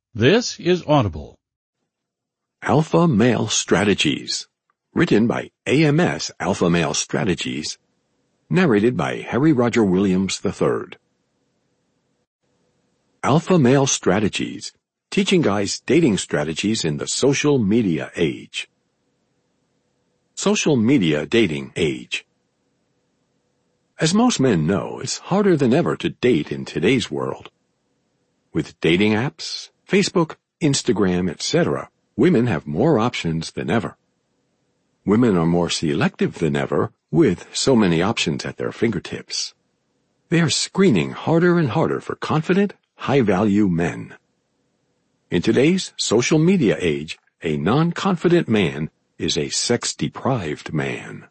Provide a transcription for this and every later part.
This is Audible. Alpha Male Strategies, written by AMS Alpha Male Strategies, narrated by Harry Roger Williams III. Alpha Male Strategies, teaching guys dating strategies in the social media age. Social media dating age. As most men know, it's harder than ever to date in today's world. With dating apps, Facebook, Instagram, etc., women have more options than ever. Women are more selective than ever, with so many options at their fingertips. They are screening harder and harder for confident, high-value men. In today's social media age, a non-confident man is a sex-deprived man.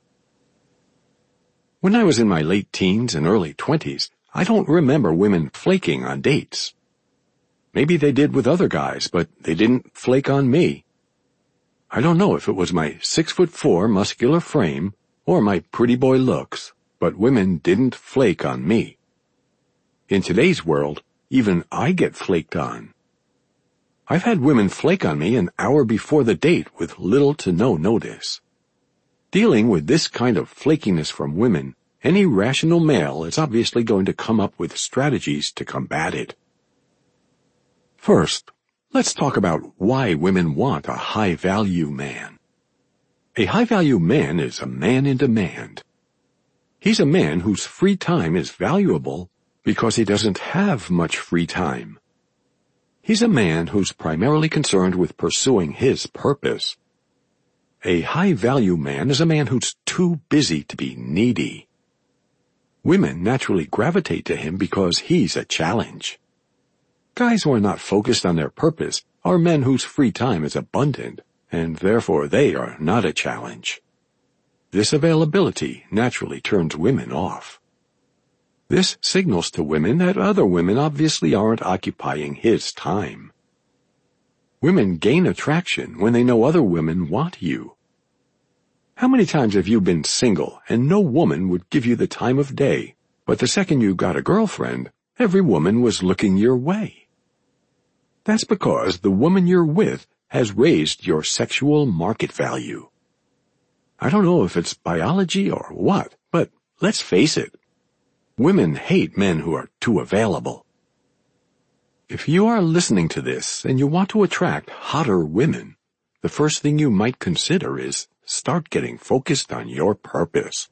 When I was in my late teens and early 20s, I don't remember women flaking on dates. Maybe they did with other guys, but they didn't flake on me. I don't know if it was my 6'4" muscular frame or my pretty boy looks, but women didn't flake on me. In today's world, even I get flaked on. I've had women flake on me an hour before the date with little to no notice. Dealing with this kind of flakiness from women, any rational male is obviously going to come up with strategies to combat it. First, let's talk about why women want a high-value man. A high-value man is a man in demand. He's a man whose free time is valuable because he doesn't have much free time. He's a man who's primarily concerned with pursuing his purpose. A high-value man is a man who's too busy to be needy. Women naturally gravitate to him because he's a challenge. Guys who are not focused on their purpose are men whose free time is abundant, and therefore they are not a challenge. This availability naturally turns women off. This signals to women that other women obviously aren't occupying his time. Women gain attraction when they know other women want you. How many times have you been single and no woman would give you the time of day, but the second you got a girlfriend, every woman was looking your way? That's because the woman you're with has raised your sexual market value. I don't know if it's biology or what, but let's face it. Women hate men who are too available. If you are listening to this and you want to attract hotter women, the first thing you might consider is start getting focused on your purpose.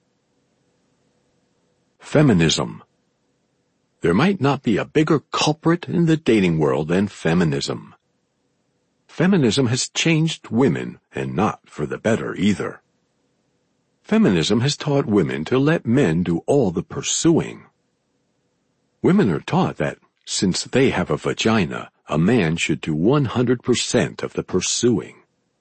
Feminism. There might not be a bigger culprit in the dating world than feminism. Feminism has changed women, and not for the better either. Feminism has taught women to let men do all the pursuing. Women are taught that, since they have a vagina, a man should do 100% of the pursuing.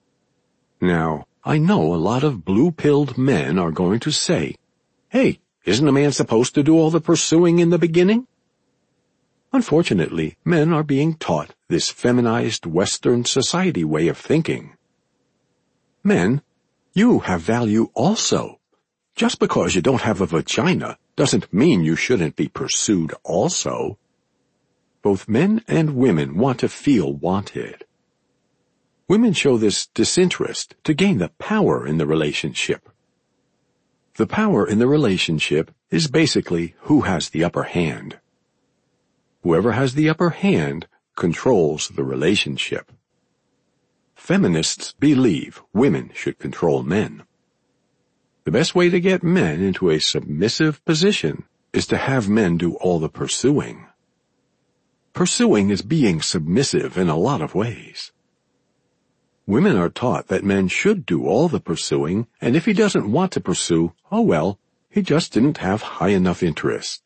Now, I know a lot of blue-pilled men are going to say, "Hey, isn't a man supposed to do all the pursuing in the beginning?" Unfortunately, men are being taught this feminized Western society way of thinking. Men, you have value also. Just because you don't have a vagina doesn't mean you shouldn't be pursued also. Both men and women want to feel wanted. Women show this disinterest to gain the power in the relationship. The power in the relationship is basically who has the upper hand. Whoever has the upper hand controls the relationship. Feminists believe women should control men. The best way to get men into a submissive position is to have men do all the pursuing. Pursuing is being submissive in a lot of ways. Women are taught that men should do all the pursuing, and if he doesn't want to pursue, oh well, he just didn't have high enough interest.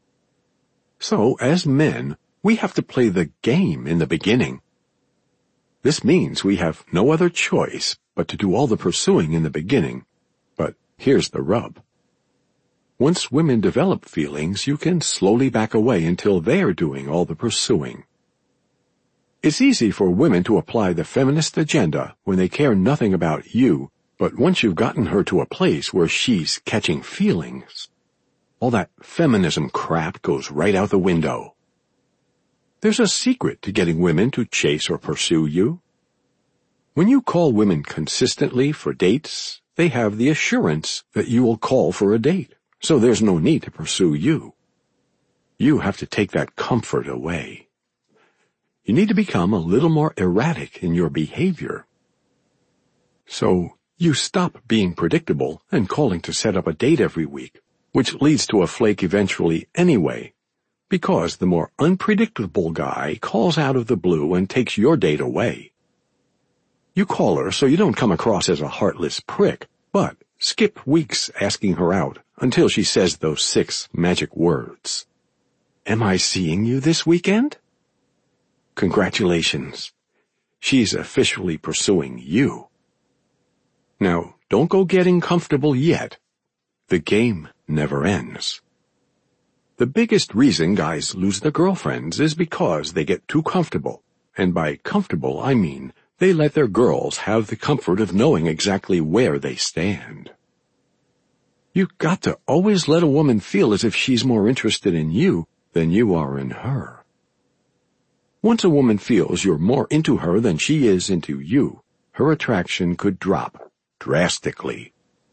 So, as men, we have to play the game in the beginning. This means we have no other choice but to do all the pursuing in the beginning. But here's the rub. Once women develop feelings, you can slowly back away until they're doing all the pursuing. It's easy for women to apply the feminist agenda when they care nothing about you, but once you've gotten her to a place where she's catching feelings, all that feminism crap goes right out the window. There's a secret to getting women to chase or pursue you. When you call women consistently for dates, they have the assurance that you will call for a date, so there's no need to pursue you. You have to take that comfort away. You need to become a little more erratic in your behavior. So you stop being predictable and calling to set up a date every week, which leads to a flake eventually anyway, because the more unpredictable guy calls out of the blue and takes your date away. You call her so you don't come across as a heartless prick, but skip weeks asking her out until she says those 6 magic words. Am I seeing you this weekend? Congratulations. She's officially pursuing you. Now, don't go getting comfortable yet. The game never ends. The biggest reason guys lose their girlfriends is because they get too comfortable. And by comfortable, I mean they let their girls have the comfort of knowing exactly where they stand. You've got to always let a woman feel as if she's more interested in you than you are in her. Once a woman feels you're more into her than she is into you, her attraction could drop drastically.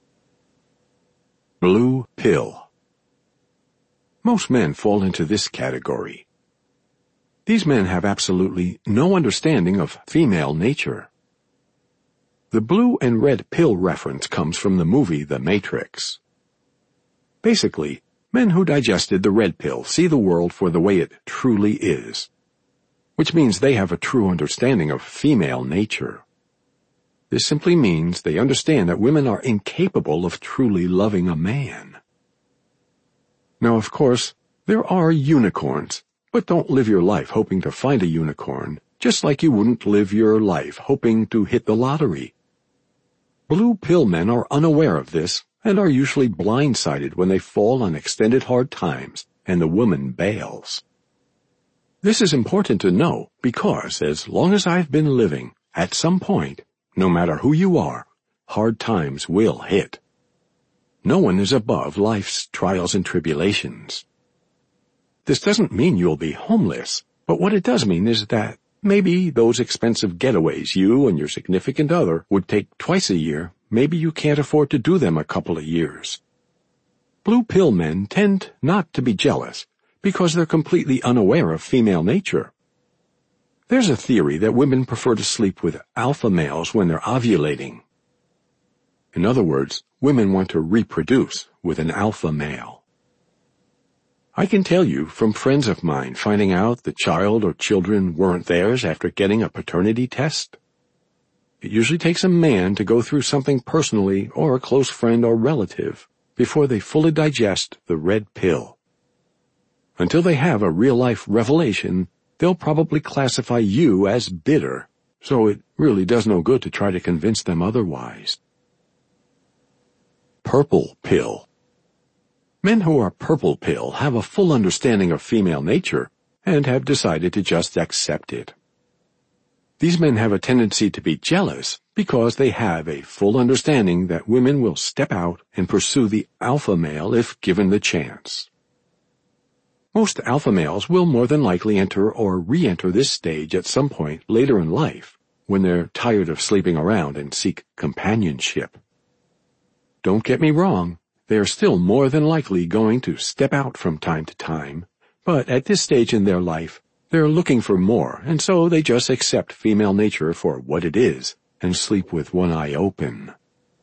Blue pill. Most men fall into this category. These men have absolutely no understanding of female nature. The blue and red pill reference comes from the movie The Matrix. Basically, men who digested the red pill see the world for the way it truly is, which means they have a true understanding of female nature. This simply means they understand that women are incapable of truly loving a man. Now, of course, there are unicorns, but don't live your life hoping to find a unicorn, just like you wouldn't live your life hoping to hit the lottery. Blue pill men are unaware of this and are usually blindsided when they fall on extended hard times and the woman bails. This is important to know because as long as I've been living, at some point, no matter who you are, hard times will hit. No one is above life's trials and tribulations. This doesn't mean you'll be homeless, but what it does mean is that maybe those expensive getaways you and your significant other would take twice a year, maybe you can't afford to do them a couple of years. Blue pill men tend not to be jealous because they're completely unaware of female nature. There's a theory that women prefer to sleep with alpha males when they're ovulating. In other words, women want to reproduce with an alpha male. I can tell you from friends of mine finding out the child or children weren't theirs after getting a paternity test. It usually takes a man to go through something personally or a close friend or relative before they fully digest the red pill. Until they have a real-life revelation, they'll probably classify you as bitter, so it really does no good to try to convince them otherwise. Purple pill. Men who are purple pill have a full understanding of female nature and have decided to just accept it. These men have a tendency to be jealous because they have a full understanding that women will step out and pursue the alpha male if given the chance. Most alpha males will more than likely enter or re-enter this stage at some point later in life when they're tired of sleeping around and seek companionship. Don't get me wrong, they are still more than likely going to step out from time to time, but at this stage in their life, they're looking for more, and so they just accept female nature for what it is and sleep with one eye open.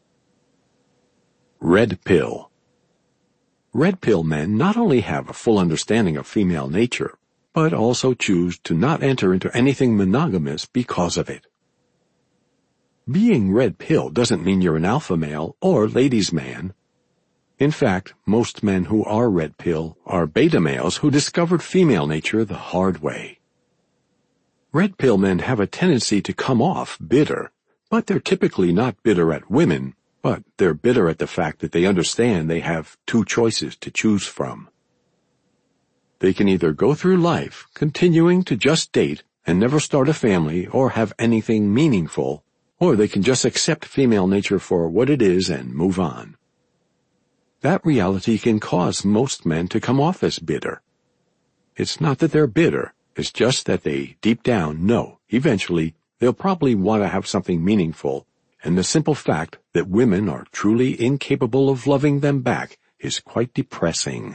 Red pill. Red pill men not only have a full understanding of female nature, but also choose to not enter into anything monogamous because of it. Being red pill doesn't mean you're an alpha male or ladies' man. In fact, most men who are red pill are beta males who discovered female nature the hard way. Red pill men have a tendency to come off bitter, but they're typically not bitter at women, but they're bitter at the fact that they understand they have two choices to choose from. They can either go through life continuing to just date and never start a family or have anything meaningful, or they can just accept female nature for what it is and move on. That reality can cause most men to come off as bitter. It's not that they're bitter, It's just that they deep down know eventually they'll probably want to have something meaningful, and the simple fact that women are truly incapable of loving them back is quite depressing.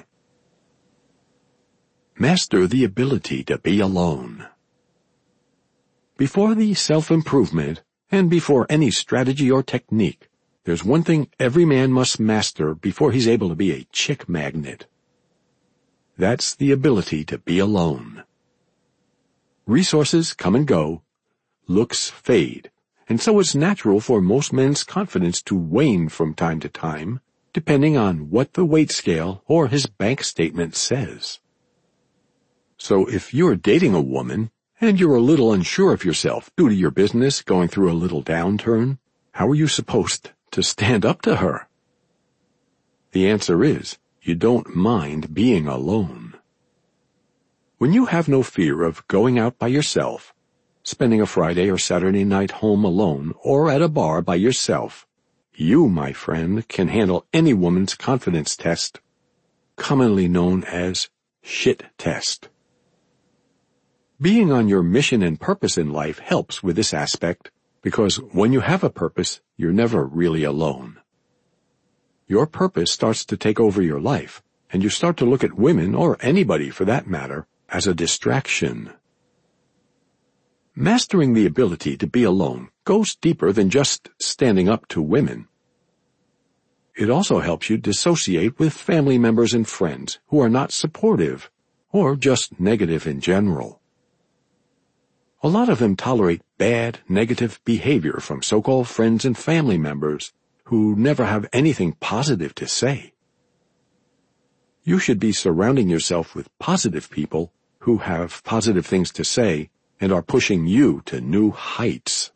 Master the ability to be alone. Before the self-improvement, and before any strategy or technique, there's one thing every man must master before he's able to be a chick magnet. That's the ability to be alone. Resources come and go, looks fade, and so it's natural for most men's confidence to wane from time to time, depending on what the weight scale or his bank statement says. So if you're dating a woman, and you're a little unsure of yourself due to your business going through a little downturn, how are you supposed to stand up to her? The answer is, you don't mind being alone. When you have no fear of going out by yourself, spending a Friday or Saturday night home alone or at a bar by yourself, you, my friend, can handle any woman's confidence test, commonly known as shit test. Being on your mission and purpose in life helps with this aspect because when you have a purpose, you're never really alone. Your purpose starts to take over your life, and you start to look at women, or anybody for that matter, as a distraction. Mastering the ability to be alone goes deeper than just standing up to women. It also helps you dissociate with family members and friends who are not supportive, or just negative in general. A lot of them tolerate bad, negative behavior from so-called friends and family members who never have anything positive to say. You should be surrounding yourself with positive people who have positive things to say and are pushing you to new heights.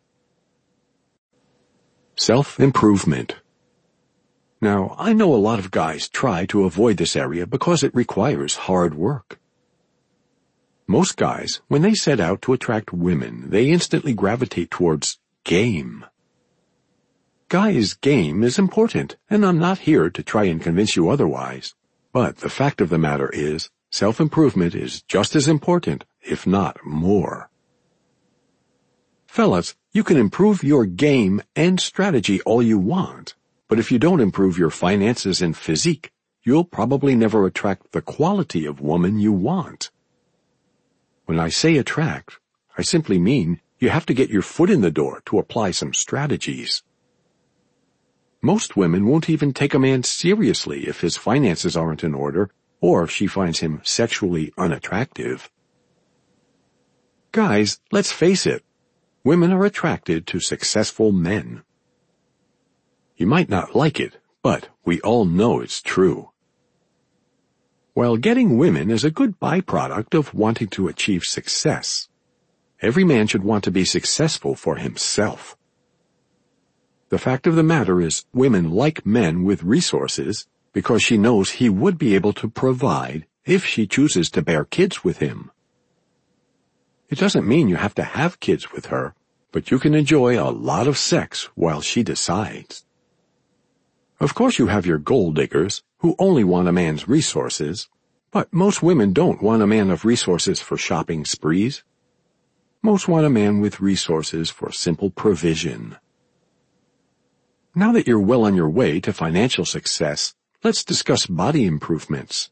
Self-improvement. Now, I know a lot of guys try to avoid this area because it requires hard work. Most guys, when they set out to attract women, they instantly gravitate towards game. Guys' game is important, and I'm not here to try and convince you otherwise. But the fact of the matter is, self-improvement is just as important, if not more. Fellas, you can improve your game and strategy all you want, but if you don't improve your finances and physique, you'll probably never attract the quality of woman you want. When I say attract, I simply mean you have to get your foot in the door to apply some strategies. Most women won't even take a man seriously if his finances aren't in order or if she finds him sexually unattractive. Guys, let's face it, women are attracted to successful men. You might not like it, but we all know it's true. While getting women is a good byproduct of wanting to achieve success, every man should want to be successful for himself. The fact of the matter is, women like men with resources because she knows he would be able to provide if she chooses to bear kids with him. It doesn't mean you have to have kids with her, but you can enjoy a lot of sex while she decides. Of course you have your gold diggers who only want a man's resources, but most women don't want a man of resources for shopping sprees. Most want a man with resources for simple provision. Now that you're well on your way to financial success, let's discuss body improvements.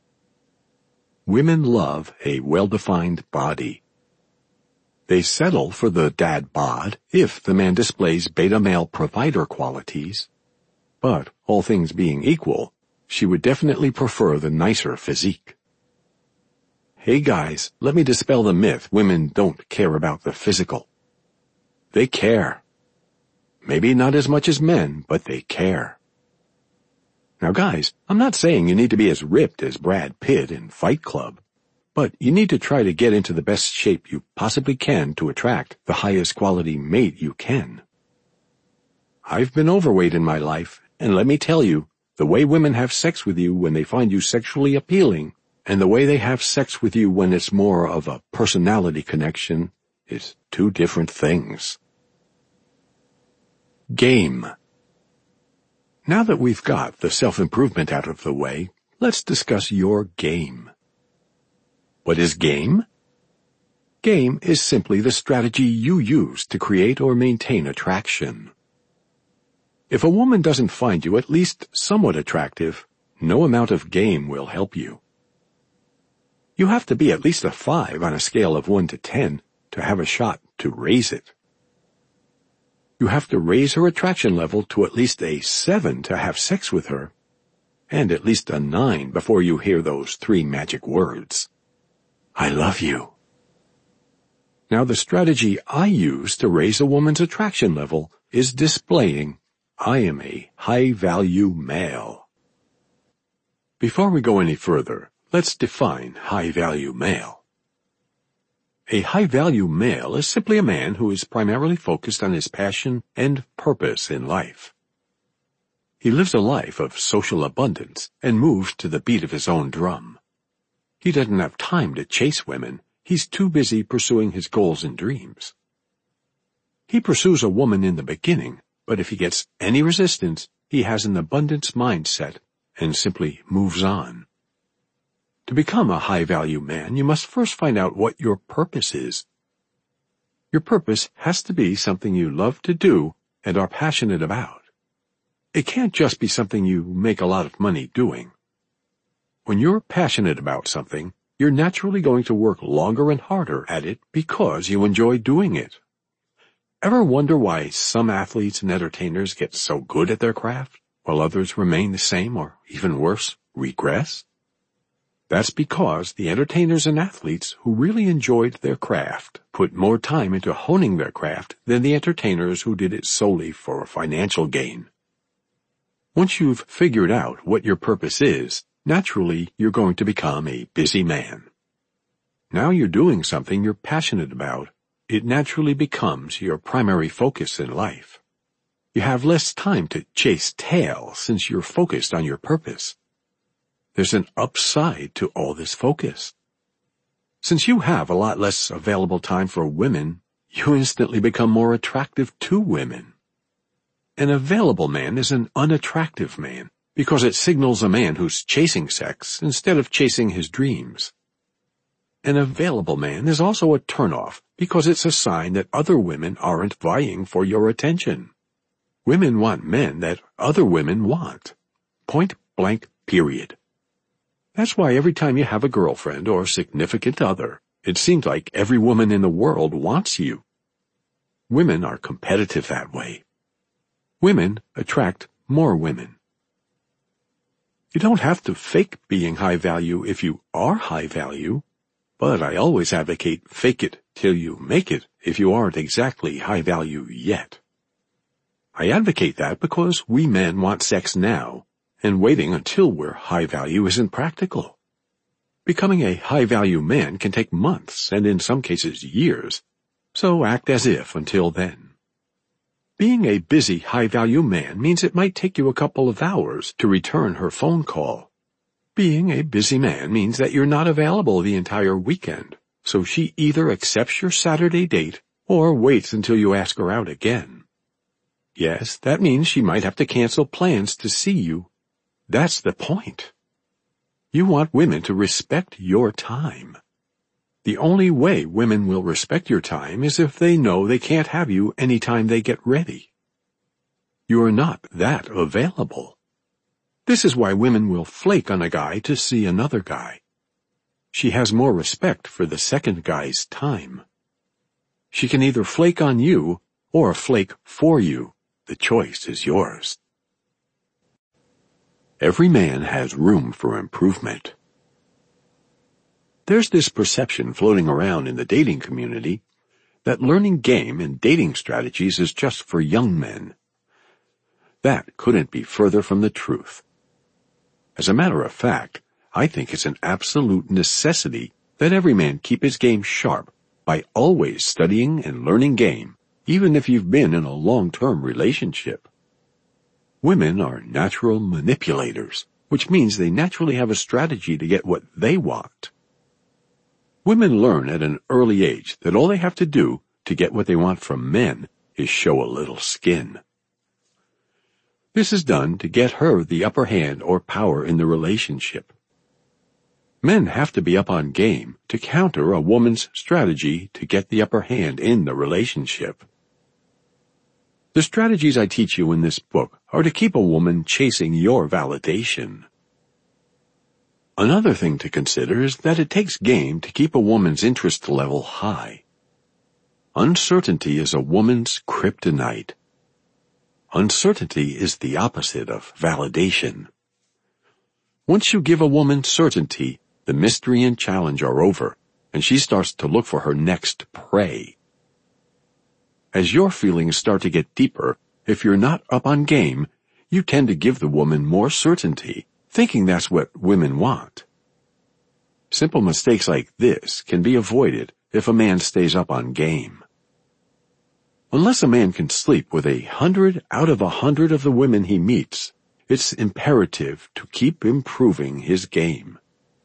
Women love a well-defined body. They settle for the dad bod if the man displays beta male provider qualities. But, all things being equal, she would definitely prefer the nicer physique. Hey guys, let me dispel the myth women don't care about the physical. They care. Maybe not as much as men, but they care. Now guys, I'm not saying you need to be as ripped as Brad Pitt in Fight Club, but you need to try to get into the best shape you possibly can to attract the highest quality mate you can. I've been overweight in my life, and let me tell you, the way women have sex with you when they find you sexually appealing, and the way they have sex with you when it's more of a personality connection, is two different things. Game. Now that we've got the self-improvement out of the way, let's discuss your game. What is game? Game is simply the strategy you use to create or maintain attraction. If a woman doesn't find you at least somewhat attractive, no amount of game will help you. You have to be at least a 5 on a scale of 1 to 10 to have a shot to raise it. You have to raise her attraction level to at least a 7 to have sex with her, and at least a 9 before you hear those 3 magic words. I love you. Now the strategy I use to raise a woman's attraction level is displaying I am a high-value male. Before we go any further, let's define high-value male. A high-value male is simply a man who is primarily focused on his passion and purpose in life. He lives a life of social abundance and moves to the beat of his own drum. He doesn't have time to chase women. He's too busy pursuing his goals and dreams. He pursues a woman in the beginning, but if he gets any resistance, he has an abundance mindset and simply moves on. To become a high-value man, you must first find out what your purpose is. Your purpose has to be something you love to do and are passionate about. It can't just be something you make a lot of money doing. When you're passionate about something, you're naturally going to work longer and harder at it because you enjoy doing it. Ever wonder why some athletes and entertainers get so good at their craft, while others remain the same or, even worse, regress? That's because the entertainers and athletes who really enjoyed their craft put more time into honing their craft than the entertainers who did it solely for financial gain. Once you've figured out what your purpose is, naturally you're going to become a busy man. Now you're doing something you're passionate about. It naturally becomes your primary focus in life. You have less time to chase tail since you're focused on your purpose. There's an upside to all this focus. Since you have a lot less available time for women, you instantly become more attractive to women. An available man is an unattractive man because it signals a man who's chasing sex instead of chasing his dreams. An available man is also a turnoff because it's a sign that other women aren't vying for your attention. Women want men that other women want. Point blank, period. That's why every time you have a girlfriend or significant other, it seems like every woman in the world wants you. Women are competitive that way. Women attract more women. You don't have to fake being high value if you are high value, but I always advocate fake it till you make it if you aren't exactly high value yet. I advocate that because we men want sex now, and waiting until we're high value isn't practical. Becoming a high value man can take months and in some cases years, so act as if until then. Being a busy high value man means it might take you a couple of hours to return her phone call. Being a busy man means that you're not available the entire weekend, so she either accepts your Saturday date or waits until you ask her out again. Yes, that means she might have to cancel plans to see you. That's the point. You want women to respect your time. The only way women will respect your time is if they know they can't have you anytime they get ready. You are not that available. This is why women will flake on a guy to see another guy. She has more respect for the second guy's time. She can either flake on you or flake for you. The choice is yours. Every man has room for improvement. There's this perception floating around in the dating community that learning game and dating strategies is just for young men. That couldn't be further from the truth. As a matter of fact, I think it's an absolute necessity that every man keep his game sharp by always studying and learning game, even if you've been in a long-term relationship. Women are natural manipulators, which means they naturally have a strategy to get what they want. Women learn at an early age that all they have to do to get what they want from men is show a little skin. This is done to get her the upper hand or power in the relationship. Men have to be up on game to counter a woman's strategy to get the upper hand in the relationship. The strategies I teach you in this book are to keep a woman chasing your validation. Another thing to consider is that it takes game to keep a woman's interest level high. Uncertainty is a woman's kryptonite. Uncertainty is the opposite of validation. Once you give a woman certainty, the mystery and challenge are over, and she starts to look for her next prey. As your feelings start to get deeper, if you're not up on game, you tend to give the woman more certainty, thinking that's what women want. Simple mistakes like this can be avoided if a man stays up on game. Unless a man can sleep with 100 out of 100 of the women he meets, it's imperative to keep improving his game.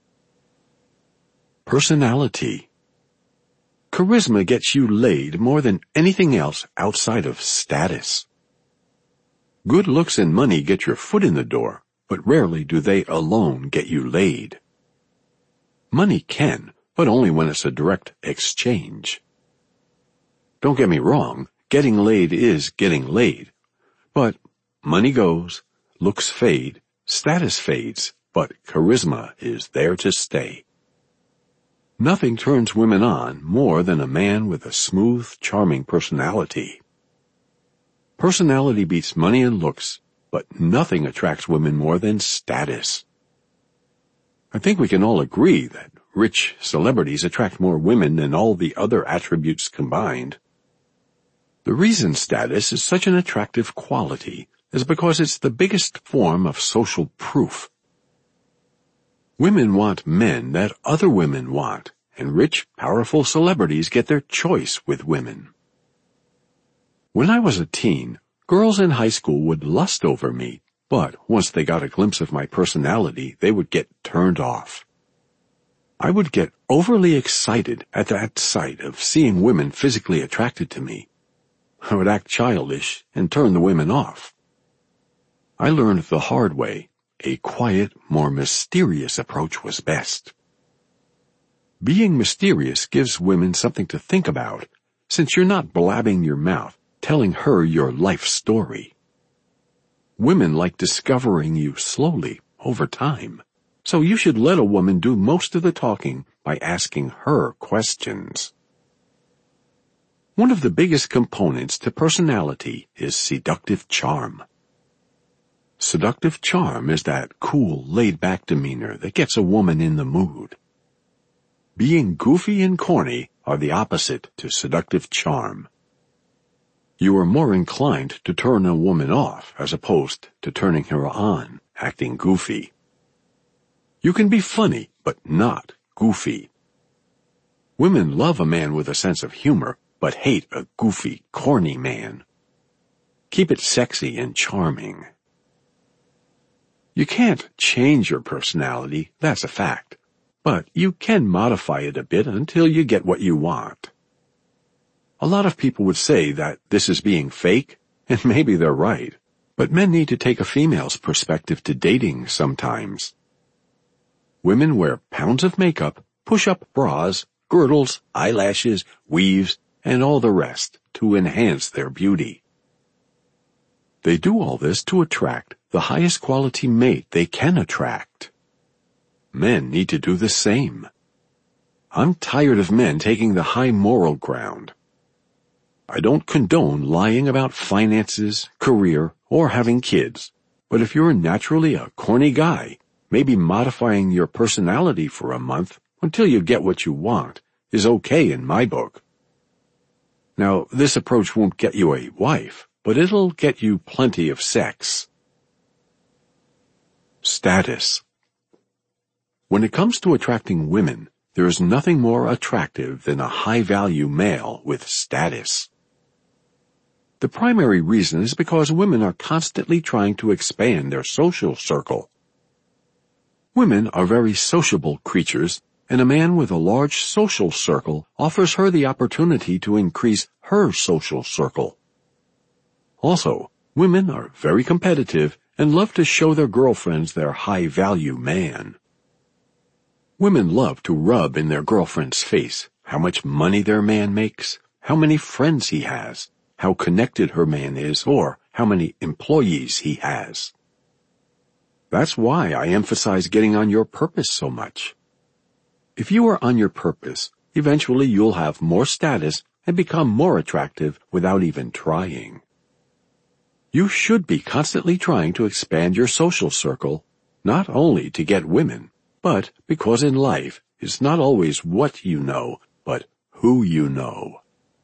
Personality. Charisma gets you laid more than anything else outside of status. Good looks and money get your foot in the door, but rarely do they alone get you laid. Money can, but only when it's a direct exchange. Don't get me wrong, getting laid is getting laid. But money goes, looks fade, status fades, but charisma is there to stay. Nothing turns women on more than a man with a smooth, charming personality. Personality beats money and looks, but nothing attracts women more than status. I think we can all agree that rich celebrities attract more women than all the other attributes combined. The reason status is such an attractive quality is because it's the biggest form of social proof. Women want men that other women want, and rich, powerful celebrities get their choice with women. When I was a teen, girls in high school would lust over me, but once they got a glimpse of my personality, they would get turned off. I would get overly excited at that sight of seeing women physically attracted to me. I would act childish and turn the women off. I learned the hard way. A quiet, more mysterious approach was best. Being mysterious gives women something to think about, since you're not blabbing your mouth, telling her your life story. Women like discovering you slowly, over time, so you should let a woman do most of the talking by asking her questions. One of the biggest components to personality is seductive charm. Seductive charm is that cool, laid-back demeanor that gets a woman in the mood. Being goofy and corny are the opposite to seductive charm. You are more inclined to turn a woman off as opposed to turning her on, acting goofy. You can be funny, but not goofy. Women love a man with a sense of humor, but hate a goofy, corny man. Keep it sexy and charming. You can't change your personality, that's a fact, but you can modify it a bit until you get what you want. A lot of people would say that this is being fake, and maybe they're right, but men need to take a female's perspective to dating sometimes. Women wear pounds of makeup, push-up bras, girdles, eyelashes, weaves, and all the rest to enhance their beauty. They do all this to attract the highest quality mate they can attract. Men need to do the same. I'm tired of men taking the high moral ground. I don't condone lying about finances, career, or having kids, but if you're naturally a corny guy, maybe modifying your personality for a month until you get what you want is okay in my book. Now, this approach won't get you a wife, but it'll get you plenty of sex. Status. When it comes to attracting women, there is nothing more attractive than a high-value male with status. The primary reason is because women are constantly trying to expand their social circle. Women are very sociable creatures, and a man with a large social circle offers her the opportunity to increase her social circle. Also, women are very competitive and love to show their girlfriends their high-value man. Women love to rub in their girlfriend's face how much money their man makes, how many friends he has, how connected her man is, or how many employees he has. That's why I emphasize getting on your purpose so much. If you are on your purpose, eventually you'll have more status and become more attractive without even trying. You should be constantly trying to expand your social circle, not only to get women, but because in life it's not always what you know, but who you know.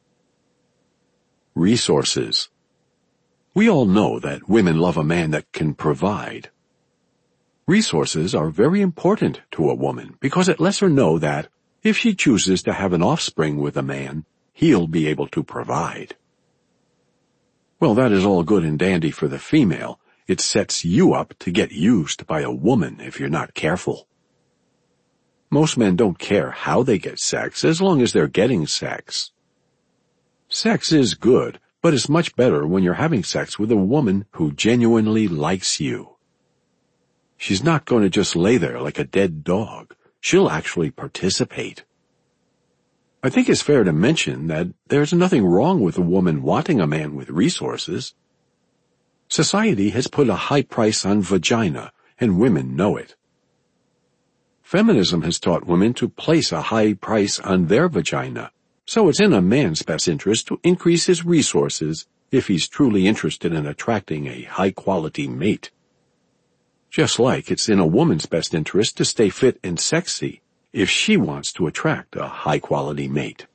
Resources. We all know that women love a man that can provide. Resources are very important to a woman because it lets her know that if she chooses to have an offspring with a man, he'll be able to provide. Well, that is all good and dandy for the female. It sets you up to get used by a woman if you're not careful. Most men don't care how they get sex as long as they're getting sex. Sex is good, but it's much better when you're having sex with a woman who genuinely likes you. She's not going to just lay there like a dead dog. She'll actually participate. I think it's fair to mention that there's nothing wrong with a woman wanting a man with resources. Society has put a high price on vagina, and women know it. Feminism has taught women to place a high price on their vagina, so it's in a man's best interest to increase his resources if he's truly interested in attracting a high-quality mate. Just like it's in a woman's best interest to stay fit and sexy if she wants to attract a high-quality mate.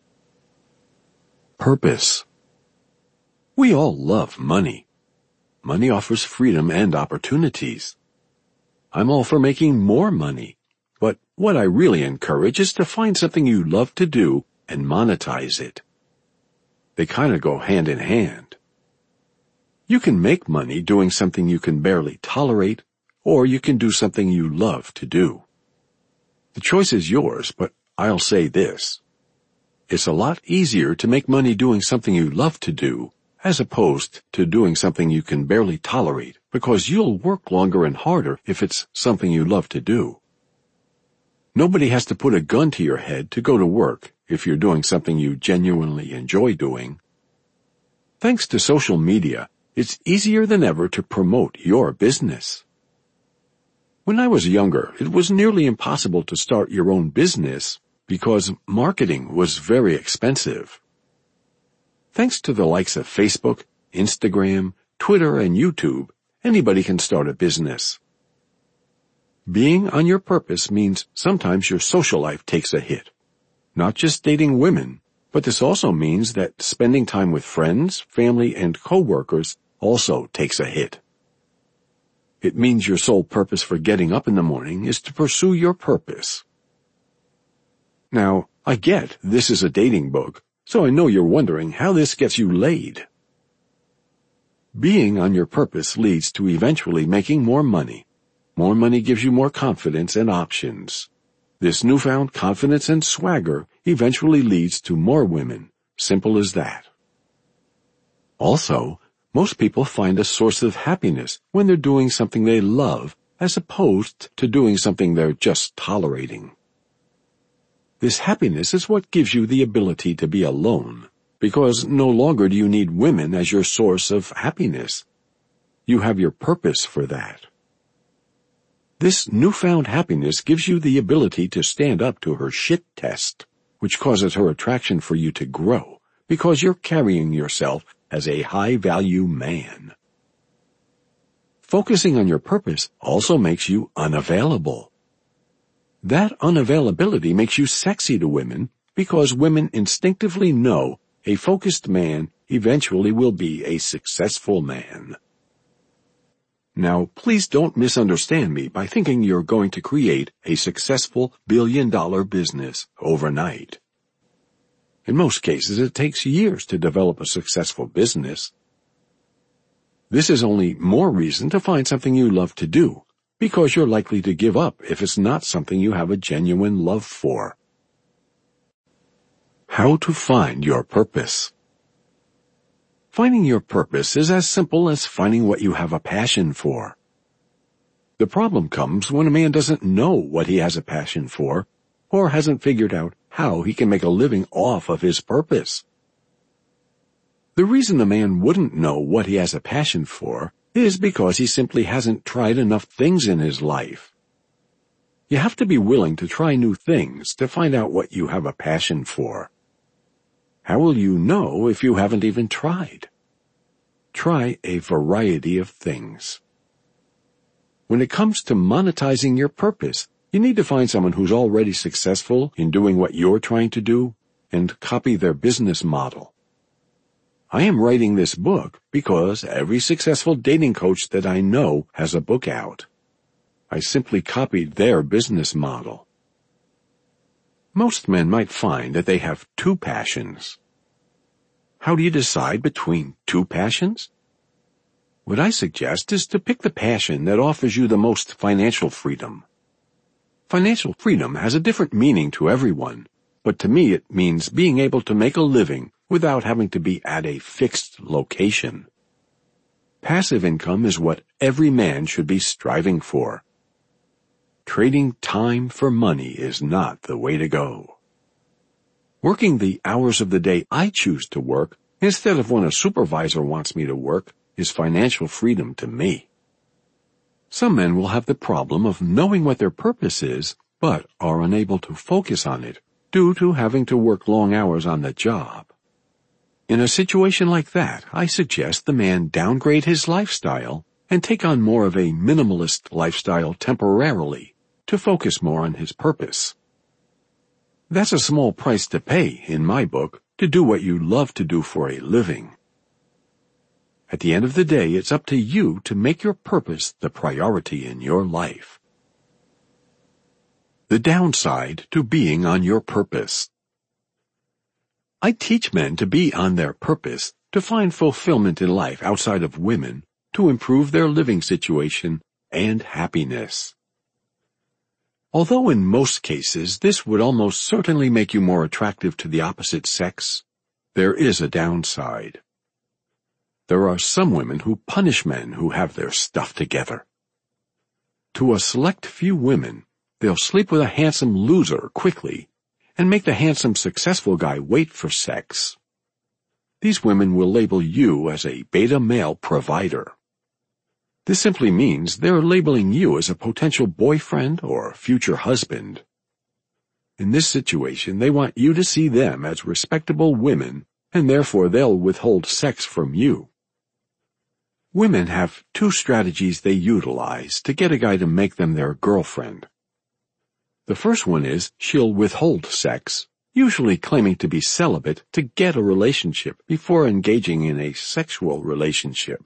Purpose. We all love money. Money offers freedom and opportunities. I'm all for making more money, but what I really encourage is to find something you love to do and monetize it. They kind of go hand in hand. You can make money doing something you can barely tolerate, or you can do something you love to do. The choice is yours, but I'll say this. It's a lot easier to make money doing something you love to do as opposed to doing something you can barely tolerate, because you'll work longer and harder if it's something you love to do. Nobody has to put a gun to your head to go to work if you're doing something you genuinely enjoy doing. Thanks to social media, it's easier than ever to promote your business. When I was younger, it was nearly impossible to start your own business because marketing was very expensive. Thanks to the likes of Facebook, Instagram, Twitter, and YouTube, anybody can start a business. Being on your purpose means sometimes your social life takes a hit. Not just dating women, but this also means that spending time with friends, family, and coworkers also takes a hit. It means your sole purpose for getting up in the morning is to pursue your purpose. Now, I get this is a dating book, so I know you're wondering how this gets you laid. Being on your purpose leads to eventually making more money. More money gives you more confidence and options. This newfound confidence and swagger eventually leads to more women. Simple as that. Also, most people find a source of happiness when they're doing something they love as opposed to doing something they're just tolerating. This happiness is what gives you the ability to be alone, because no longer do you need women as your source of happiness. You have your purpose for that. This newfound happiness gives you the ability to stand up to her shit test, which causes her attraction for you to grow, because you're carrying yourself as a high-value man. Focusing on your purpose also makes you unavailable. That unavailability makes you sexy to women because women instinctively know a focused man eventually will be a successful man. Now, please don't misunderstand me by thinking you're going to create a successful billion-dollar business overnight. In most cases, it takes years to develop a successful business. This is only more reason to find something you love to do, because you're likely to give up if it's not something you have a genuine love for. How to find your purpose. Finding your purpose is as simple as finding what you have a passion for. The problem comes when a man doesn't know what he has a passion for, or hasn't figured out how he can make a living off of his purpose. The reason a man wouldn't know what he has a passion for is because he simply hasn't tried enough things in his life. You have to be willing to try new things to find out what you have a passion for. How will you know if you haven't even tried? Try a variety of things. When it comes to monetizing your purpose, you need to find someone who's already successful in doing what you're trying to do and copy their business model. I am writing this book because every successful dating coach that I know has a book out. I simply copied their business model. Most men might find that they have two passions. How do you decide between two passions? What I suggest is to pick the passion that offers you the most financial freedom. Financial freedom has a different meaning to everyone, but to me it means being able to make a living without having to be at a fixed location. Passive income is what every man should be striving for. Trading time for money is not the way to go. Working the hours of the day I choose to work instead of when a supervisor wants me to work is financial freedom to me. Some men will have the problem of knowing what their purpose is, but are unable to focus on it due to having to work long hours on the job. In a situation like that, I suggest the man downgrade his lifestyle and take on more of a minimalist lifestyle temporarily to focus more on his purpose. That's a small price to pay, in my book, to do what you love to do for a living. At the end of the day, it's up to you to make your purpose the priority in your life. The downside to being on your purpose. I teach men to be on their purpose, to find fulfillment in life outside of women, to improve their living situation and happiness. Although in most cases this would almost certainly make you more attractive to the opposite sex, there is a downside. There are some women who punish men who have their stuff together. To a select few women, they'll sleep with a handsome loser quickly and make the handsome successful guy wait for sex. These women will label you as a beta male provider. This simply means they're labeling you as a potential boyfriend or future husband. In this situation, they want you to see them as respectable women, and therefore they'll withhold sex from you. Women have two strategies they utilize to get a guy to make them their girlfriend. The first one is she'll withhold sex, usually claiming to be celibate to get a relationship before engaging in a sexual relationship.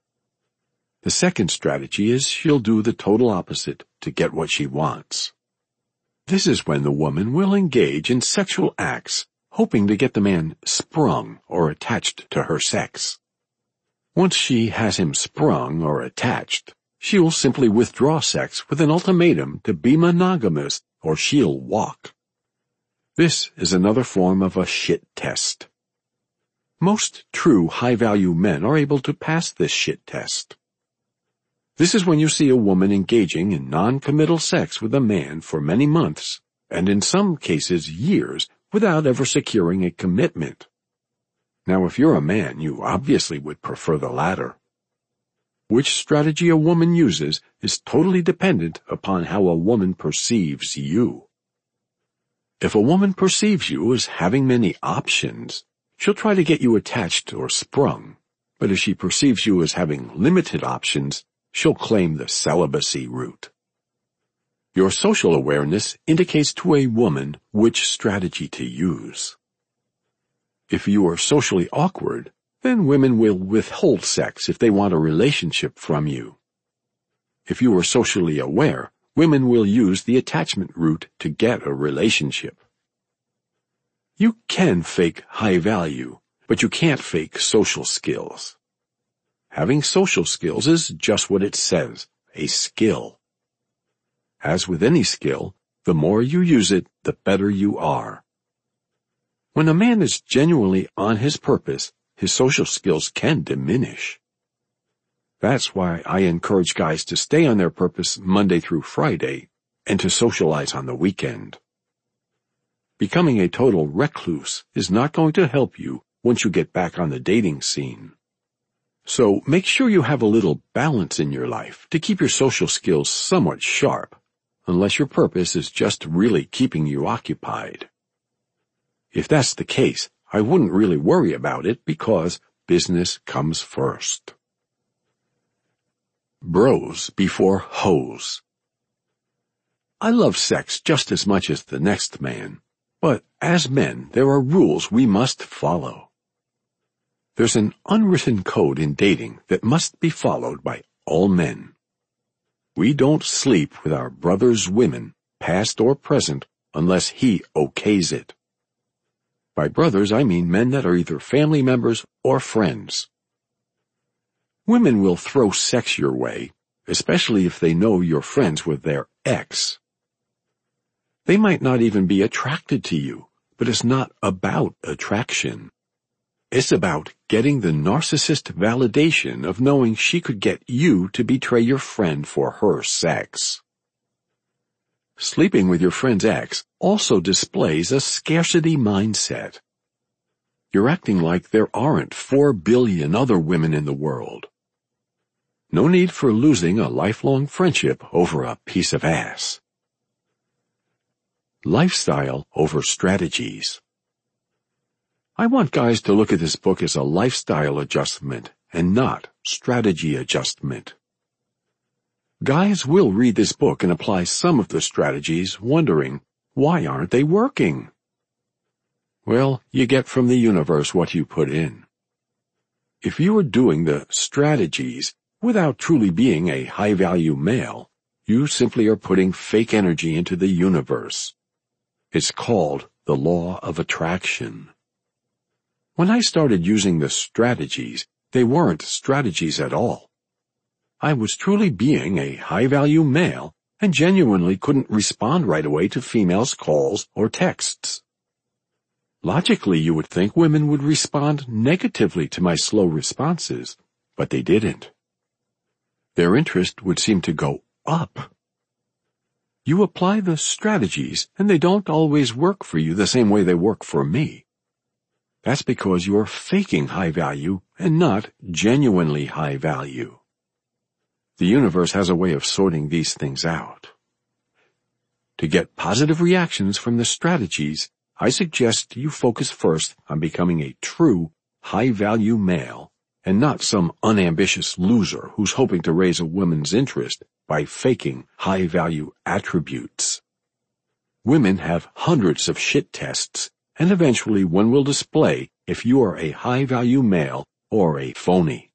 The second strategy is she'll do the total opposite to get what she wants. This is when the woman will engage in sexual acts, hoping to get the man sprung or attached to her sex. Once she has him sprung or attached, she will simply withdraw sex with an ultimatum to be monogamous or she'll walk. This is another form of a shit test. Most true high-value men are able to pass this shit test. This is when you see a woman engaging in non-committal sex with a man for many months, and in some cases years, without ever securing a commitment. Now, if you're a man, you obviously would prefer the latter. Which strategy a woman uses is totally dependent upon how a woman perceives you. If a woman perceives you as having many options, she'll try to get you attached or sprung. But if she perceives you as having limited options, she'll claim the celibacy route. Your social awareness indicates to a woman which strategy to use. If you are socially awkward, then women will withhold sex if they want a relationship from you. If you are socially aware, women will use the attachment route to get a relationship. You can fake high value, but you can't fake social skills. Having social skills is just what it says, a skill. As with any skill, the more you use it, the better you are. When a man is genuinely on his purpose, his social skills can diminish. That's why I encourage guys to stay on their purpose Monday through Friday and to socialize on the weekend. Becoming a total recluse is not going to help you once you get back on the dating scene. So make sure you have a little balance in your life to keep your social skills somewhat sharp, unless your purpose is just really keeping you occupied. If that's the case, I wouldn't really worry about it because business comes first. Bros before hoes. I love sex just as much as the next man, but as men, there are rules we must follow. There's an unwritten code in dating that must be followed by all men. We don't sleep with our brother's women, past or present, unless he okays it. By brothers, I mean men that are either family members or friends. Women will throw sex your way, especially if they know you're friends with their ex. They might not even be attracted to you, but it's not about attraction. It's about getting the narcissist validation of knowing she could get you to betray your friend for her sex. Sleeping with your friend's ex also displays a scarcity mindset. You're acting like there aren't 4 billion other women in the world. No need for losing a lifelong friendship over a piece of ass. Lifestyle over strategies. I want guys to look at this book as a lifestyle adjustment and not strategy adjustment. Guys will read this book and apply some of the strategies, wondering, why aren't they working? Well, you get from the universe what you put in. If you are doing the strategies without truly being a high-value male, you simply are putting fake energy into the universe. It's called the law of attraction. When I started using the strategies, they weren't strategies at all. I was truly being a high-value male and genuinely couldn't respond right away to females' calls or texts. Logically, you would think women would respond negatively to my slow responses, but they didn't. Their interest would seem to go up. You apply the strategies, and they don't always work for you the same way they work for me. That's because you're faking high value and not genuinely high value. The universe has a way of sorting these things out. To get positive reactions from the strategies, I suggest you focus first on becoming a true high-value male and not some unambitious loser who's hoping to raise a woman's interest by faking high-value attributes. Women have hundreds of shit tests, and eventually one will display if you are a high-value male or a phony.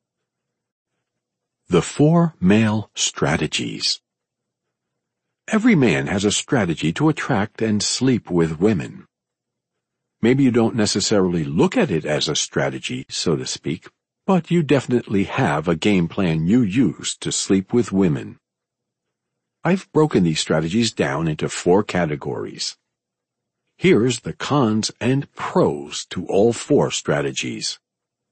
The 4 male strategies. Every man has a strategy to attract and sleep with women. Maybe you don't necessarily look at it as a strategy, so to speak, but you definitely have a game plan you use to sleep with women. I've broken these strategies down into 4 categories. Here's the cons and pros to all 4 strategies.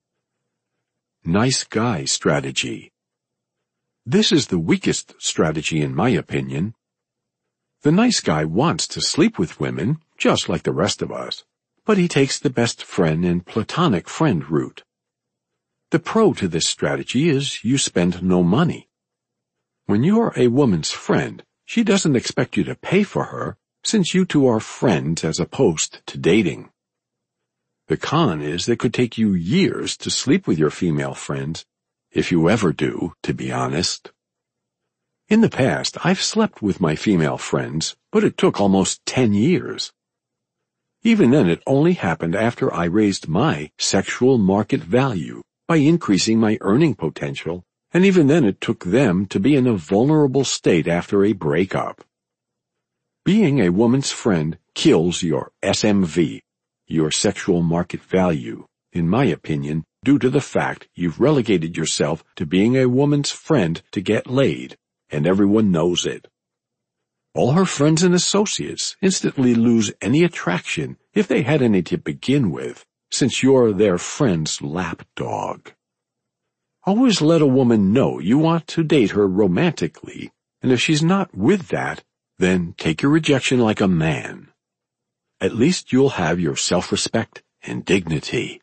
Nice guy strategy. This is the weakest strategy in my opinion. The nice guy wants to sleep with women, just like the rest of us, but he takes the best friend and platonic friend route. The pro to this strategy is you spend no money. When you're a woman's friend, she doesn't expect you to pay for her, since you two are friends as opposed to dating. The con is it could take you years to sleep with your female friends, if you ever do, to be honest. In the past, I've slept with my female friends, but it took almost 10 years. Even then, it only happened after I raised my sexual market value by increasing my earning potential, and even then it took them to be in a vulnerable state after a breakup. Being a woman's friend kills your SMV, your sexual market value, in my opinion, due to the fact you've relegated yourself to being a woman's friend to get laid, and everyone knows it. All her friends and associates instantly lose any attraction if they had any to begin with, since you're their friend's lapdog. Always let a woman know you want to date her romantically, and if she's not with that, then take your rejection like a man. At least you'll have your self-respect and dignity.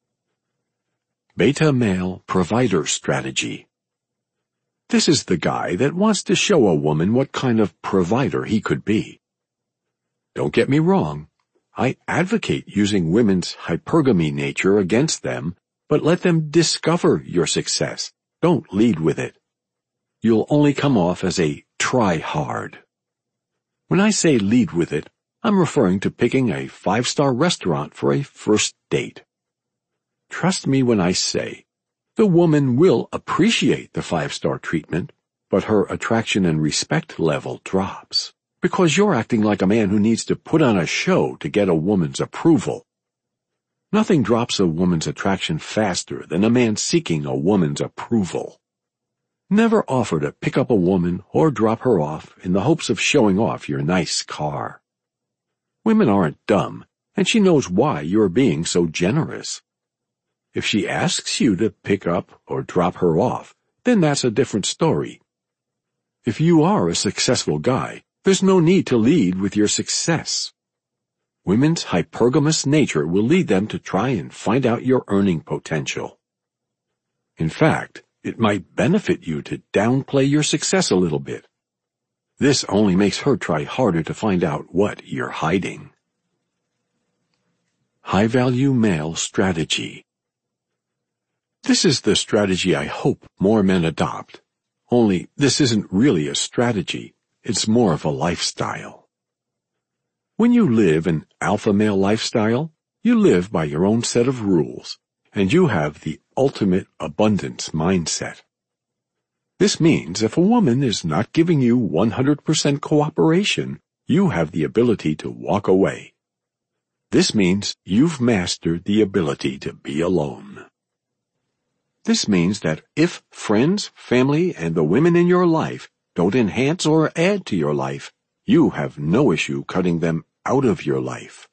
Beta male provider strategy. This is the guy that wants to show a woman what kind of provider he could be. Don't get me wrong. I advocate using women's hypergamy nature against them, but let them discover your success. Don't lead with it. You'll only come off as a try-hard. When I say lead with it, I'm referring to picking a 5-star restaurant for a first date. Trust me when I say, the woman will appreciate the 5-star treatment, but her attraction and respect level drops, because you're acting like a man who needs to put on a show to get a woman's approval. Nothing drops a woman's attraction faster than a man seeking a woman's approval. Never offer to pick up a woman or drop her off in the hopes of showing off your nice car. Women aren't dumb, and she knows why you're being so generous. If she asks you to pick up or drop her off, then that's a different story. If you are a successful guy, there's no need to lead with your success. Women's hypergamous nature will lead them to try and find out your earning potential. In fact, it might benefit you to downplay your success a little bit. This only makes her try harder to find out what you're hiding. High-value male strategy. This is the strategy I hope more men adopt. Only this isn't really a strategy, it's more of a lifestyle. When you live an alpha male lifestyle, you live by your own set of rules, and you have the ultimate abundance mindset. This means if a woman is not giving you 100% cooperation, you have the ability to walk away. This means you've mastered the ability to be alone. This means that if friends, family, and the women in your life don't enhance or add to your life, you have no issue cutting them out of your life.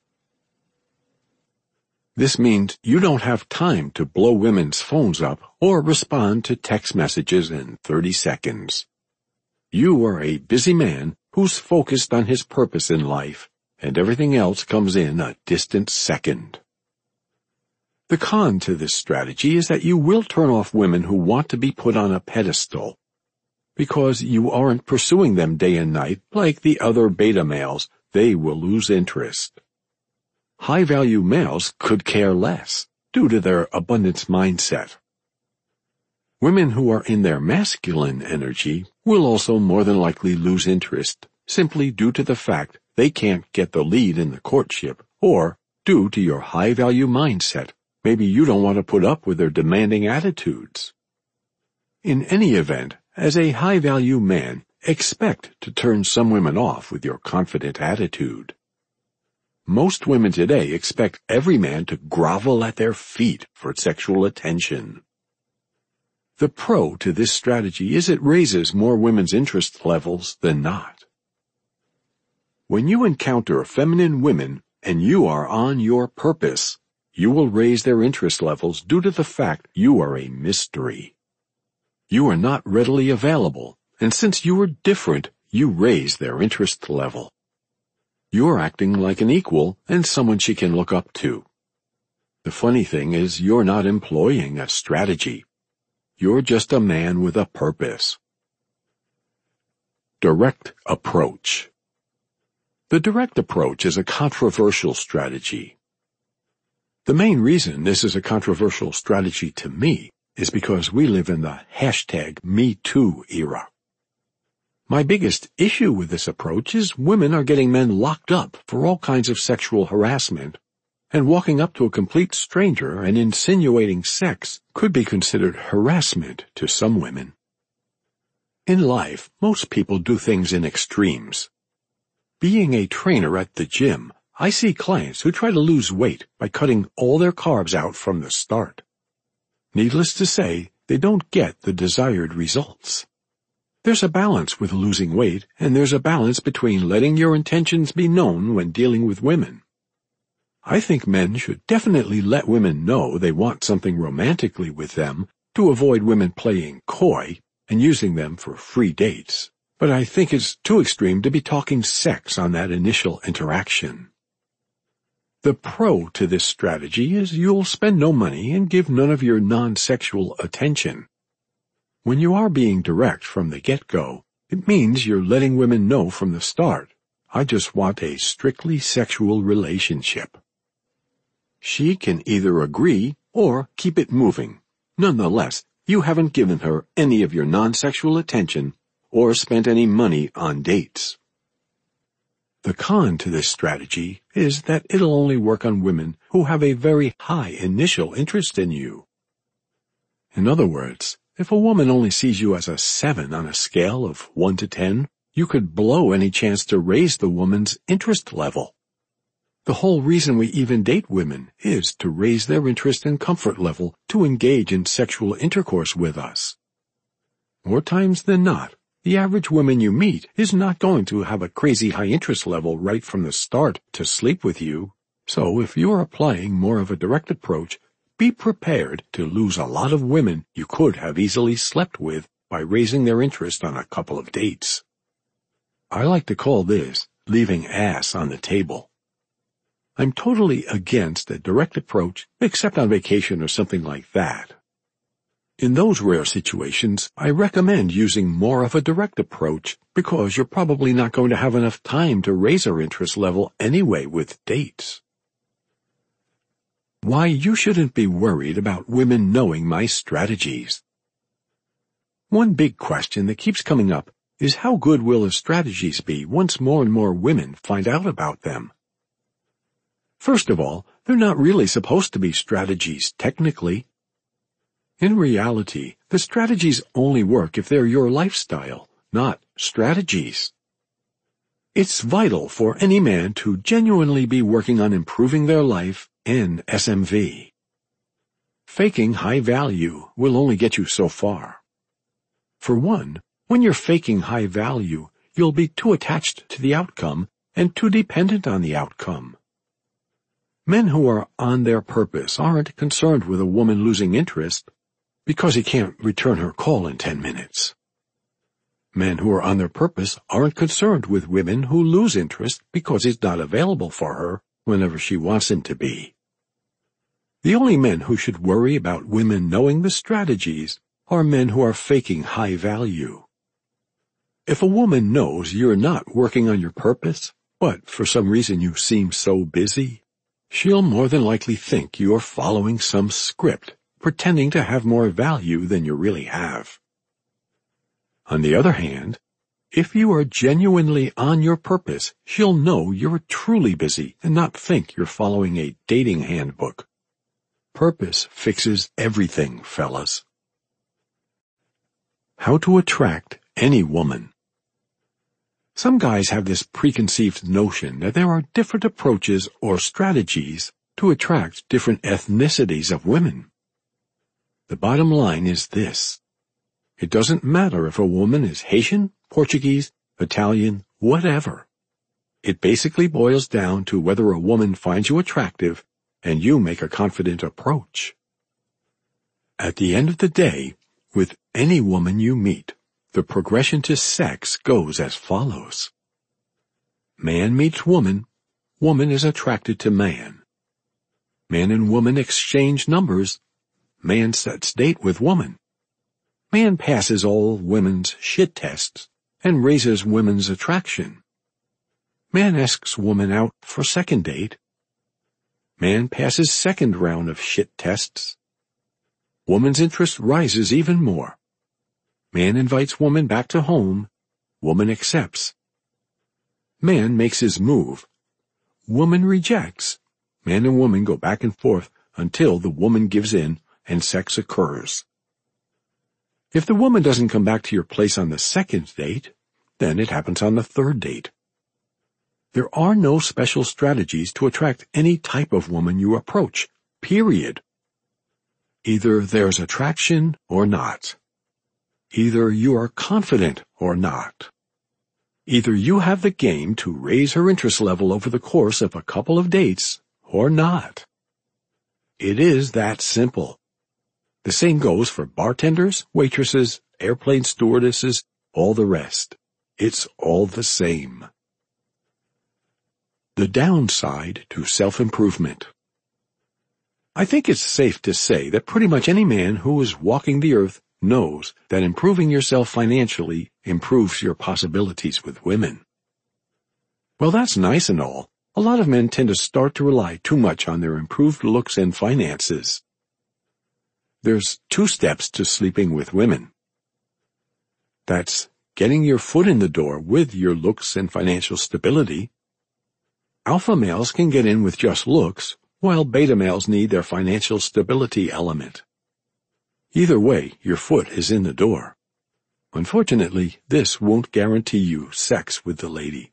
This means you don't have time to blow women's phones up or respond to text messages in 30 seconds. You are a busy man who's focused on his purpose in life, and everything else comes in a distant second. The con to this strategy is that you will turn off women who want to be put on a pedestal, because you aren't pursuing them day and night like the other beta males. They will lose interest. High-value males could care less due to their abundance mindset. Women who are in their masculine energy will also more than likely lose interest simply due to the fact they can't get the lead in the courtship, or due to your high-value mindset. Maybe you don't want to put up with their demanding attitudes. In any event, as a high-value man, expect to turn some women off with your confident attitude. Most women today expect every man to grovel at their feet for sexual attention. The pro to this strategy is it raises more women's interest levels than not. When you encounter feminine women and you are on your purpose, you will raise their interest levels due to the fact you are a mystery. You are not readily available, and since you are different, you raise their interest level. You are acting like an equal and someone she can look up to. The funny thing is you're not employing a strategy. You're just a man with a purpose. Direct approach. The direct approach is a controversial strategy. The main reason this is a controversial strategy to me is because we live in the #MeToo era. My biggest issue with this approach is women are getting men locked up for all kinds of sexual harassment, and walking up to a complete stranger and insinuating sex could be considered harassment to some women. In life, most people do things in extremes. Being a trainer at the gym, I see clients who try to lose weight by cutting all their carbs out from the start. Needless to say, they don't get the desired results. There's a balance with losing weight, and there's a balance between letting your intentions be known when dealing with women. I think men should definitely let women know they want something romantically with them, to avoid women playing coy and using them for free dates, but I think it's too extreme to be talking sex on that initial interaction. The pro to this strategy is you'll spend no money and give none of your non-sexual attention. When you are being direct from the get-go, it means you're letting women know from the start, I just want a strictly sexual relationship. She can either agree or keep it moving. Nonetheless, you haven't given her any of your non-sexual attention or spent any money on dates. The con to this strategy is that it'll only work on women who have a very high initial interest in you. In other words, if a woman only sees you as a 7 on a scale of 1 to 10, you could blow any chance to raise the woman's interest level. The whole reason we even date women is to raise their interest and comfort level to engage in sexual intercourse with us. More times than not, the average woman you meet is not going to have a crazy high interest level right from the start to sleep with you. So if you're applying more of a direct approach, be prepared to lose a lot of women you could have easily slept with by raising their interest on a couple of dates. I like to call this leaving ass on the table. I'm totally against a direct approach, except on vacation or something like that. In those rare situations, I recommend using more of a direct approach because you're probably not going to have enough time to raise her interest level anyway with dates. Why you shouldn't be worried about women knowing my strategies. One big question that keeps coming up is how good will the strategies be once more and more women find out about them? First of all, they're not really supposed to be strategies technically. In reality, the strategies only work if they're your lifestyle, not strategies. It's vital for any man to genuinely be working on improving their life and SMV. Faking high value will only get you so far. For one, when you're faking high value, you'll be too attached to the outcome and too dependent on the outcome. Men who are on their purpose aren't concerned with a woman losing interest because he can't return her call in 10 minutes. Men who are on their purpose aren't concerned with women who lose interest because he's not available for her whenever she wants him to be. The only men who should worry about women knowing the strategies are men who are faking high value. If a woman knows you're not working on your purpose, but for some reason you seem so busy, she'll more than likely think you're following some script, pretending to have more value than you really have. On the other hand, if you are genuinely on your purpose, she'll know you're truly busy and not think you're following a dating handbook. Purpose fixes everything, fellas. How to attract any woman. Some guys have this preconceived notion that there are different approaches or strategies to attract different ethnicities of women. The bottom line is this. It doesn't matter if a woman is Haitian, Portuguese, Italian, whatever. It basically boils down to whether a woman finds you attractive and you make a confident approach. At the end of the day, with any woman you meet, the progression to sex goes as follows. Man meets woman, woman is attracted to man. Man and woman exchange numbers, man sets date with woman. Man passes all women's shit tests and raises women's attraction. Man asks woman out for second date. Man passes second round of shit tests. Woman's interest rises even more. Man invites woman back to home. Woman accepts. Man makes his move. Woman rejects. Man and woman go back and forth until the woman gives in and sex occurs. If the woman doesn't come back to your place on the second date, then it happens on the third date. There are no special strategies to attract any type of woman you approach, period. Either there's attraction or not. Either you are confident or not. Either you have the game to raise her interest level over the course of a couple of dates or not. It is that simple. The same goes for bartenders, waitresses, airplane stewardesses, all the rest. It's all the same. The downside to self-improvement. I think it's safe to say that pretty much any man who is walking the earth knows that improving yourself financially improves your possibilities with women. Well, that's nice and all. A lot of men tend to start to rely too much on their improved looks and finances. There's 2 steps to sleeping with women. That's getting your foot in the door with your looks and financial stability. Alpha males can get in with just looks, while beta males need their financial stability element. Either way, your foot is in the door. Unfortunately, this won't guarantee you sex with the lady.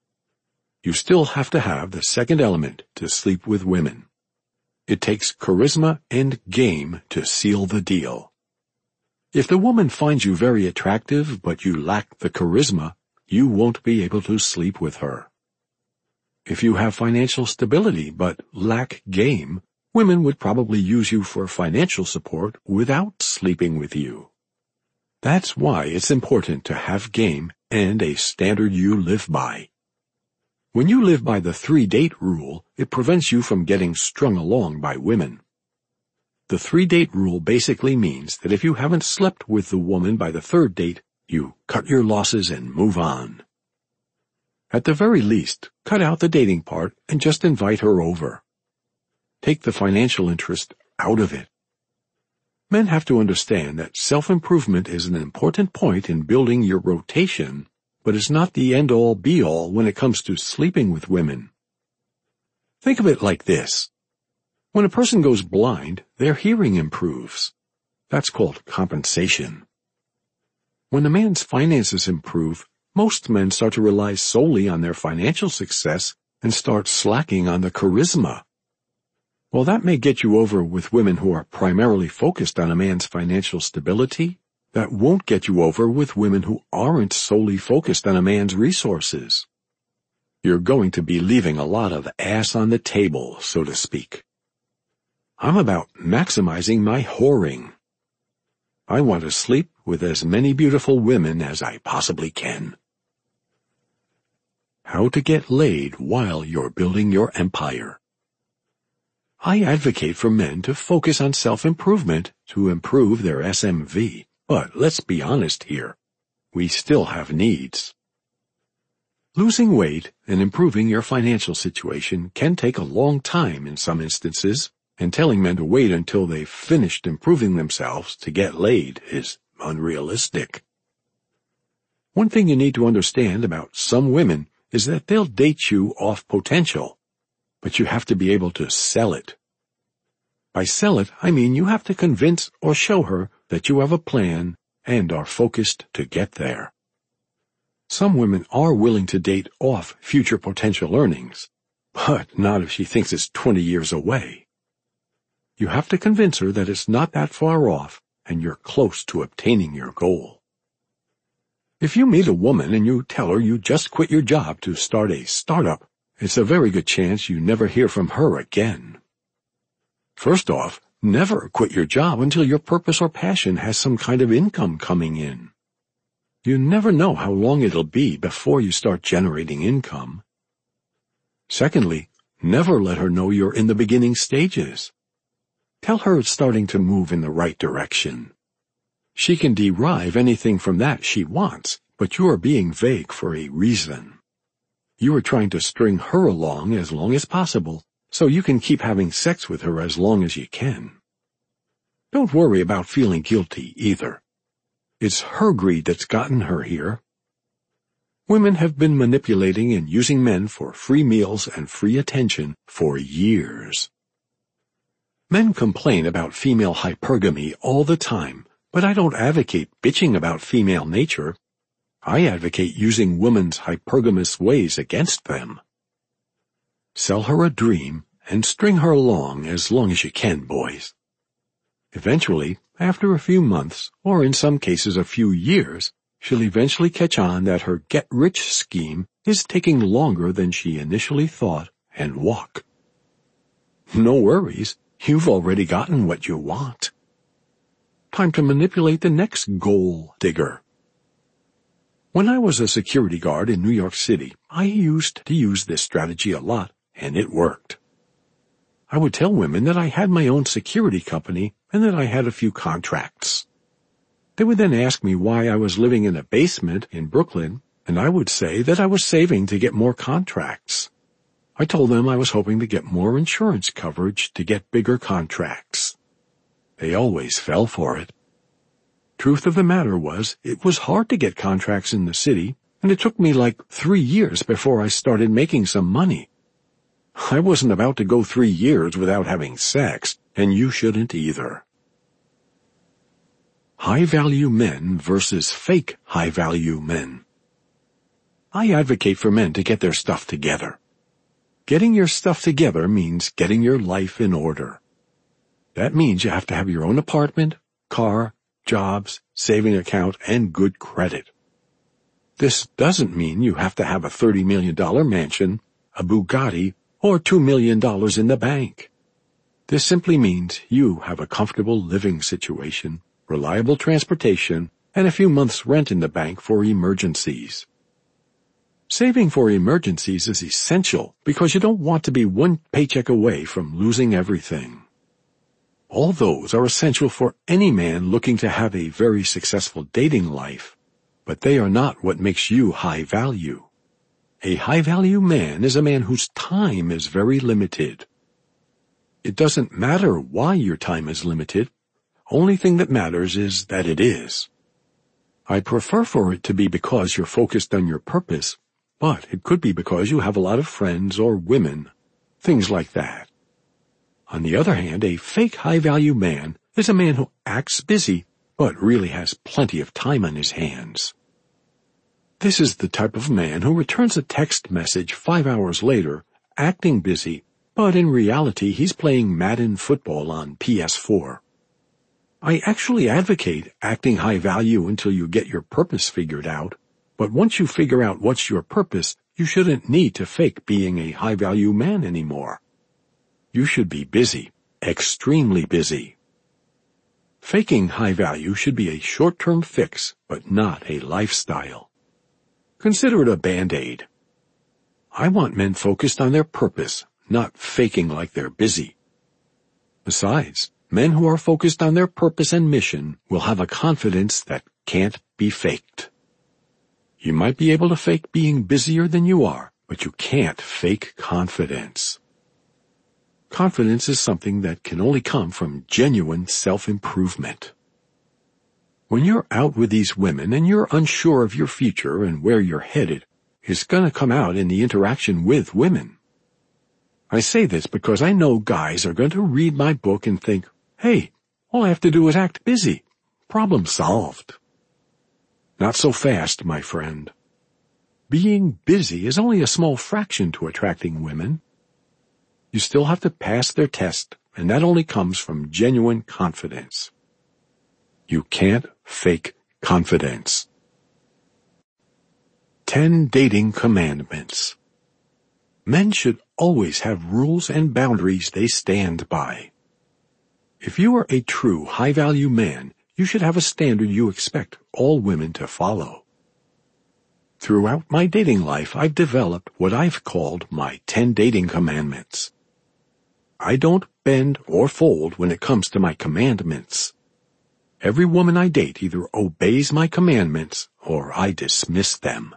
You still have to have the second element to sleep with women. It takes charisma and game to seal the deal. If the woman finds you very attractive but you lack the charisma, you won't be able to sleep with her. If you have financial stability but lack game, women would probably use you for financial support without sleeping with you. That's why it's important to have game and a standard you live by. When you live by the 3-date rule, it prevents you from getting strung along by women. The 3-date rule basically means that if you haven't slept with the woman by the 3rd date, you cut your losses and move on. At the very least, cut out the dating part and just invite her over. Take the financial interest out of it. Men have to understand that self-improvement is an important point in building your rotation, but it's not the end-all be-all when it comes to sleeping with women. Think of it like this. When a person goes blind, their hearing improves. That's called compensation. When a man's finances improve, most men start to rely solely on their financial success and start slacking on the charisma. While that may get you over with women who are primarily focused on a man's financial stability, that won't get you over with women who aren't solely focused on a man's resources. You're going to be leaving a lot of ass on the table, so to speak. I'm about maximizing my whoring. I want to sleep with as many beautiful women as I possibly can. How to get laid while you're building your empire. I advocate for men to focus on self-improvement to improve their SMV, but let's be honest here. We still have needs. Losing weight and improving your financial situation can take a long time in some instances, and telling men to wait until they've finished improving themselves to get laid is unrealistic. One thing you need to understand about some women is that they'll date you off potential, but you have to be able to sell it. By sell it, I mean you have to convince or show her that you have a plan and are focused to get there. Some women are willing to date off future potential earnings, but not if she thinks it's 20 years away. You have to convince her that it's not that far off and you're close to obtaining your goal. If you meet a woman and you tell her you just quit your job to start a startup, it's a very good chance you never hear from her again. First off, never quit your job until your purpose or passion has some kind of income coming in. You never know how long it'll be before you start generating income. Secondly, never let her know you're in the beginning stages. Tell her it's starting to move in the right direction. She can derive anything from that she wants, but you are being vague for a reason. You are trying to string her along as long as possible, so you can keep having sex with her as long as you can. Don't worry about feeling guilty either. It's her greed that's gotten her here. Women have been manipulating and using men for free meals and free attention for years. Men complain about female hypergamy all the time, but I don't advocate bitching about female nature. I advocate using women's hypergamous ways against them. Sell her a dream and string her along as you can, boys. Eventually, after a few months, or in some cases a few years, she'll eventually catch on that her get-rich scheme is taking longer than she initially thought and walk. No worries, you've already gotten what you want. time to manipulate the next gold digger. When I was a security guard in New York City, I used to use this strategy a lot, and it worked. I would tell women that I had my own security company and that I had a few contracts. They would then ask me why I was living in a basement in Brooklyn, and I would say that I was saving to get more contracts. I told them I was hoping to get more insurance coverage to get bigger contracts. They always fell for it. Truth of the matter was, it was hard to get contracts in the city, and it took me like 3 years before I started making some money. I wasn't about to go 3 years without having sex, and you shouldn't either. High-value men versus fake high-value men. I advocate for men to get their stuff together. Getting your stuff together means getting your life in order. That means you have to have your own apartment, car, jobs, saving account, and good credit. This doesn't mean you have to have a $30 million mansion, a Bugatti, or $2 million in the bank. This simply means you have a comfortable living situation, reliable transportation, and a few months' rent in the bank for emergencies. Saving for emergencies is essential because you don't want to be one paycheck away from losing everything. All those are essential for any man looking to have a very successful dating life, but they are not what makes you high value. A high-value man is a man whose time is very limited. It doesn't matter why your time is limited. Only thing that matters is that it is. I prefer for it to be because you're focused on your purpose, but it could be because you have a lot of friends or women, things like that. On the other hand, a fake high-value man is a man who acts busy, but really has plenty of time on his hands. This is the type of man who returns a text message 5 hours later, acting busy, but in reality he's playing Madden football on PS4. I actually advocate acting high value until you get your purpose figured out, but once you figure out what's your purpose, you shouldn't need to fake being a high value man anymore. You should be busy, extremely busy. Faking high value should be a short-term fix, but not a lifestyle. Consider it a Band-Aid. I want men focused on their purpose, not faking like they're busy. Besides, men who are focused on their purpose and mission will have a confidence that can't be faked. You might be able to fake being busier than you are, but you can't fake confidence. Confidence is something that can only come from genuine self-improvement. When you're out with these women and you're unsure of your future and where you're headed, it's going to come out in the interaction with women. I say this because I know guys are going to read my book and think, hey, all I have to do is act busy. Problem solved. Not so fast, my friend. Being busy is only a small fraction to attracting women. You still have to pass their test, and that only comes from genuine confidence. You can't fake confidence. 10 Dating Commandments. Men should always have rules and boundaries they stand by. If you are a true high-value man, you should have a standard you expect all women to follow. Throughout my dating life, I've developed what I've called my 10 dating commandments. I don't bend or fold when it comes to my commandments. Every woman I date either obeys my commandments or I dismiss them.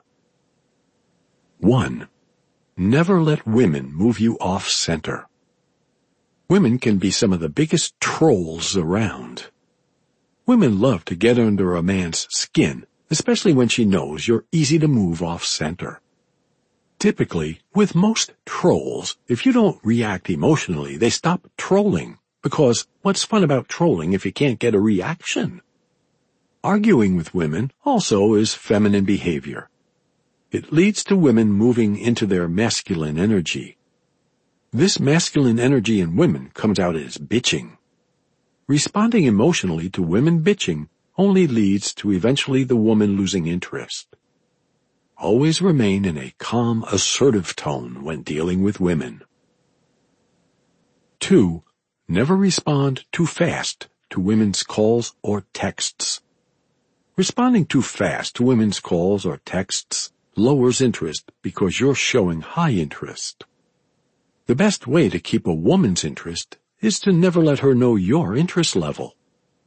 1. Never let women move you off center. Women can be some of the biggest trolls around. Women love to get under a man's skin, especially when she knows you're easy to move off center. Typically, with most trolls, if you don't react emotionally, they stop trolling. Because what's fun about trolling if you can't get a reaction? Arguing with women also is feminine behavior. It leads to women moving into their masculine energy. This masculine energy in women comes out as bitching. Responding emotionally to women bitching only leads to eventually the woman losing interest. Always remain in a calm, assertive tone when dealing with women. 2. Never respond too fast to women's calls or texts. Responding too fast to women's calls or texts lowers interest because you're showing high interest. The best way to keep a woman's interest is to never let her know your interest level.